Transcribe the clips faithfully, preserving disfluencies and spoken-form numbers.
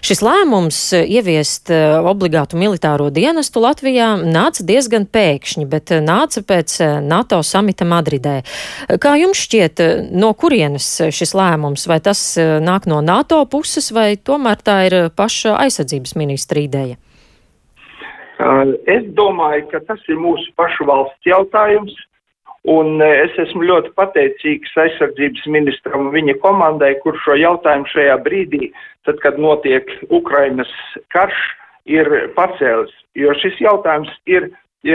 Šis lēmums ieviest obligātu militāro dienestu Latvijā nāca diezgan pēkšņi, bet nāca pēc NATO samita Madridē. Kā jums šķiet, no kurienes šis lēmums? Vai tas nāk no NATO puses, vai tomēr tā ir paša aizsardzības ministra ideja? Es domāju, ka tas ir mūsu pašu valsts jautājums, un es esmu ļoti pateicīgs aizsardzības ministram un viņa komandai, kur šo jautājumu šajā brīdī, tad, kad notiek Ukrainas karš, ir pacēlis. Jo šis jautājums ir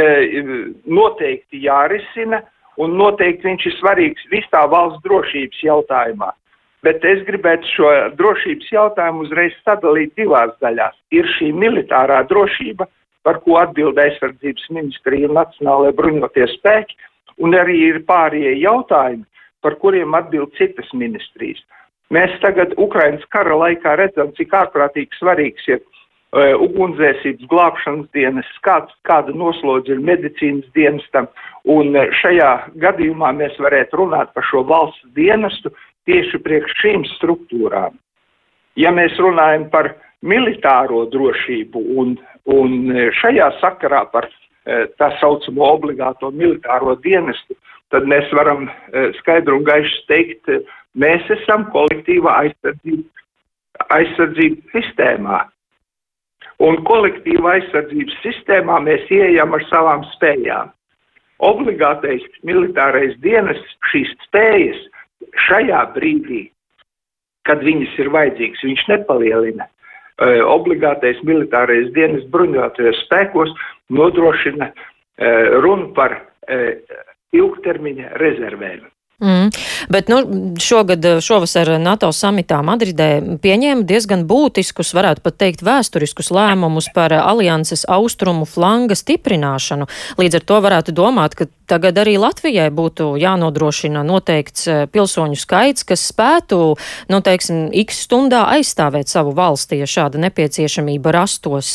noteikti jārisina, un noteikti viņš ir svarīgs visā valsts drošības jautājumā. Bet es gribētu šo drošības jautājumu uzreiz sadalīt divās daļās. Ir šī militārā drošība, par ko atbild aizsardzības ministrija un Nacionālajie bruņotie spēki, un arī ir pārējie jautājumi, par kuriem atbild citas ministrijas. Mēs tagad Ukrainas kara laikā redzam, cik ārprātīgi svarīgs ir uh, ugunsdzēsības glābšanas dienas, kāds, kāda noslodze ir medicīnas dienestam, un uh, šajā gadījumā mēs varētu runāt par šo valsts dienestu tieši priekš šīm struktūrām. Ja mēs runājam par militāro drošību un, un šajā sakarā par tā saucamo obligāto militāro dienestu, tad mēs varam skaidru un gaišu teikt, mēs esam kolektīva aizsardzības, aizsardzības sistēmā. Un kolektīva aizsardzības sistēmā mēs ieejam ar savām spējām. Obligātais militārais dienests šīs spējas šajā brīdī, kad viņas ir vajadzīgas, viņš nepalielina. Obligātais militārais dienas bruņotajos spēkos nodrošina runu par ilgtermiņa rezervēm. Mm. Bet nu, šogad, šovasar NATO samitā Madridē pieņēma diezgan būtiskus, varētu pat teikt vēsturiskus lēmumus par alianses austrumu flanga stiprināšanu. Līdz ar to varētu domāt, ka tagad arī Latvijai būtu jānodrošina noteikts pilsoņu skaits, kas spētu, nu, teiksim, x stundā aizstāvēt savu valsti, ja šāda nepieciešamība rastos.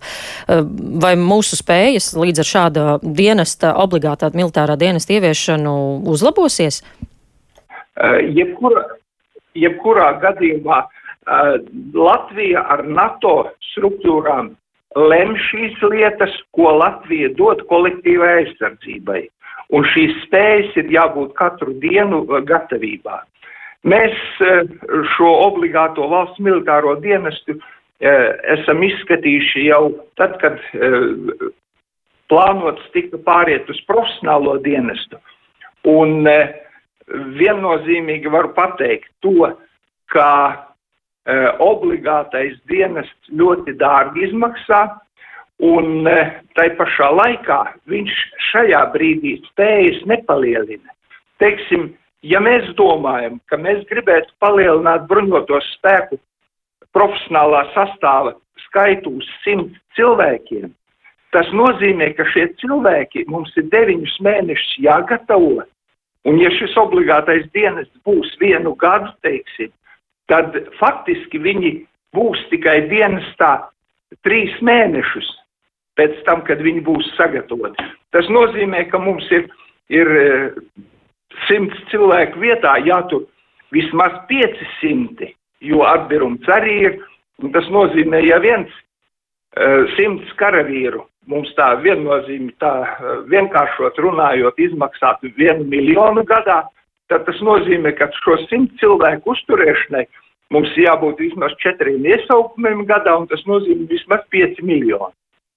Vai mūsu spējas līdz ar šāda dienesta, obligātā militārā dienesta ieviešanu uzlabosies? Uh, jebkurā, jebkurā gadījumā uh, Latvija ar NATO struktūrām lem šīs lietas, ko Latvija dod kolektīvai aizsardzībai. Un šīs spējas ir jābūt katru dienu uh, gatavībā. Mēs uh, šo obligāto valsts militāro dienestu uh, esam izskatījuši jau tad, kad uh, plānots tika pāriet uz profesionālo dienestu. Un uh, viennozīmīgi varu pateikt to, ka e, obligātais dienests ļoti dārgi izmaksā, un e, tai pašā laikā viņš šajā brīdī spējas nepalielina. Teiksim, ja mēs domājam, ka mēs gribētu palielināt bruņotos spēku profesionālā sastāva skaitu uz simt cilvēkiem, tas nozīmē, ka šie cilvēki mums ir deviņus mēnešus jāgatavo. Un ja šis obligātais dienests būs vienu gadu, teiksim, tad faktiski viņi būs tikai dienestā trīs mēnešus pēc tam, kad viņi būs sagatavoti. Tas nozīmē, ka mums ir, ir simts cilvēku vietā jātur vismaz pieci simti, jo atbirums arī ir. Un tas nozīmē, ja viens uh, simts karavīru mums tā viennozīme, tā vienkāršot runājot, izmaksātu vienu miljonu gadā, tad tas nozīmē, ka šo simt cilvēku uzturēšanai mums jābūt vismaz četriem iesaukumiem gadā, un tas nozīmē vismaz pieci miljoni.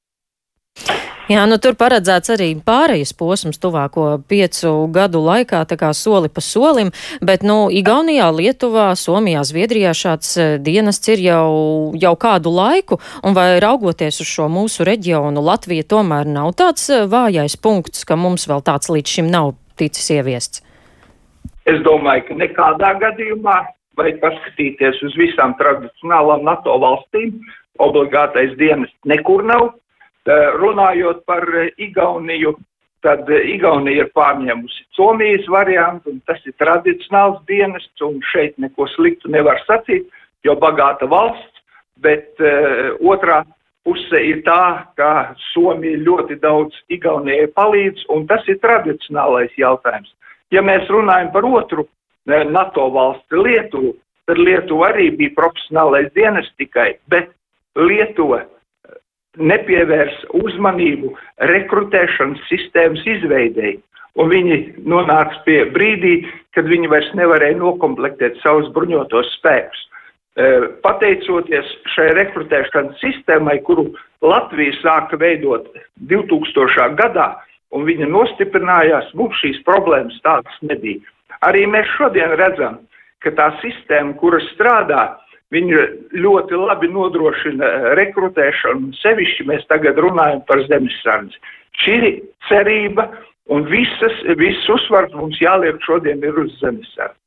Jā, nu tur paredzēts arī pārejas posms tuvāko piecu gadu laikā, tā kā soli pa solim, bet, nu, Igaunijā, Lietuvā, Somijā, Zviedrijā šāds dienests ir jau, jau kādu laiku, un vai raugoties uz šo mūsu reģionu, Latvija tomēr nav tāds vājais punkts, ka mums vēl tāds līdz šim nav ticis ieviests? Es domāju, ka nekādā gadījumā vajag paskatīties uz visām tradicionālām NATO valstīm, obligātais dienests nekur nav. Runājot par Igauniju, tad Igaunija ir pārņēmusi Somijas variantu, un tas ir tradicionāls dienests, un šeit neko sliktu nevar sacīt, jo bagāta valsts, bet uh, otrā puse ir tā, ka Somija ļoti daudz Igaunijai palīdz, un tas ir tradicionālais jautājums. Ja mēs runājam par otru NATO valsti Lietuvu, tad Lietuva arī bija profesionālais dienas tikai, bet Lietuva nepievērs uzmanību rekrutēšanas sistēmas izveidēji. Un viņi nonāca pie brīdī, kad viņi vairs nevarēja nokomplektēt savus bruņotos spēkus. Pateicoties šai rekrutēšanas sistēmai, kuru Latvija sāka veidot divtūkstošā gadā, un viņa nostiprinājās, mums šīs problēmas tādas nebija. Arī mēs šodien redzam, ka tā sistēma, kura strādā, viņa ļoti labi nodrošina rekrutēšanu, sevišķi mēs tagad runājam par zemesardzi. Šī cerība un visas, viss uzsvars mums jāliek šodien ir uz zemesardzi.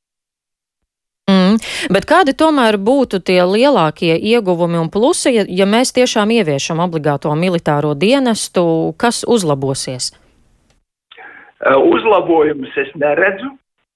Mm, bet kādi tomēr būtu tie lielākie ieguvumi un plusi, ja, ja mēs tiešām ieviešam obligāto militāro dienestu, kas uzlabosies? Uzlabojumus es neredzu.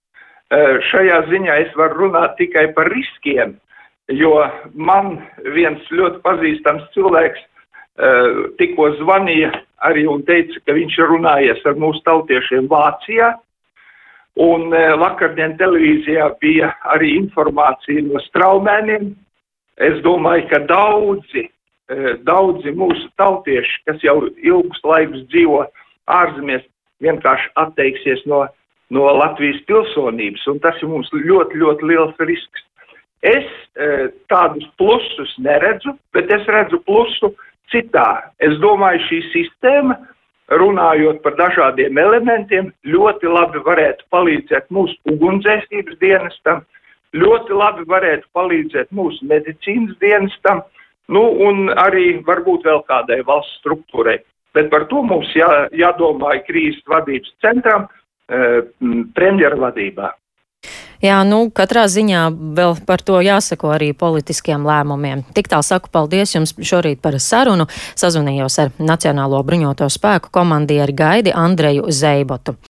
Šajā ziņā es varu runāt tikai par riskiem, jo man viens ļoti pazīstams cilvēks tikko zvanīja arī un teica, ka viņš ir runājies ar mūsu tautiešiem Vācijā. Un vakardien televīzijā bija arī informācija no straumēniem. Es domāju, ka daudzi, daudzi mūsu tautieši, kas jau ilgus laikus dzīvo ārzemēs, vienkārši atteiksies no, no Latvijas pilsonības, un tas ir mums ļoti, ļoti liels risks. Es tādus plusus neredzu, bet es redzu plusu citā. Es domāju, šī sistēma, runājot par dažādiem elementiem, ļoti labi varētu palīdzēt mūsu ugunsdzēsības dienestam, ļoti labi varētu palīdzēt mūsu medicīnas dienestam, nu un arī varbūt vēl kādai valsts struktūrai. Bet par to mums jā, jādomā krīzes vadības centram e, premjera vadībā. Jā, nu, katrā ziņā vēl par to jāsako arī politiskiem lēmumiem. Tik tālu saku paldies jums šorīt par sarunu. Sazvanījos ar Nacionālo bruņoto spēku komandieri Gaidi Andreju Zeibotu.